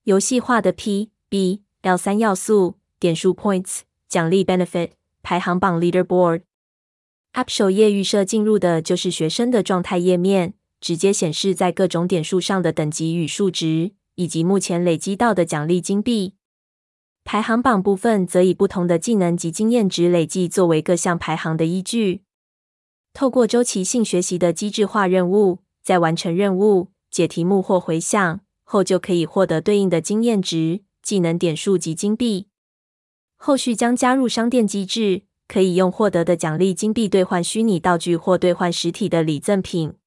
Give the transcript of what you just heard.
游戏化的 P、B、L 3要素，点数 Points、奖励 Benefit、排行榜 Leaderboard。App 首页预设进入的就是学生的状态页面，直接显示在各种点数上的等级与数值，以及目前累积到的奖励金币。排行榜部分则以不同的技能及经验值累计作为各项排行的依据。透过周期性学习的机制化任务，在完成任务、解题目或回想后，就可以获得对应的经验值、技能点数及金币。后续将加入商店机制，可以用获得的奖励金币兑换虚拟道具或兑换实体的礼赠品。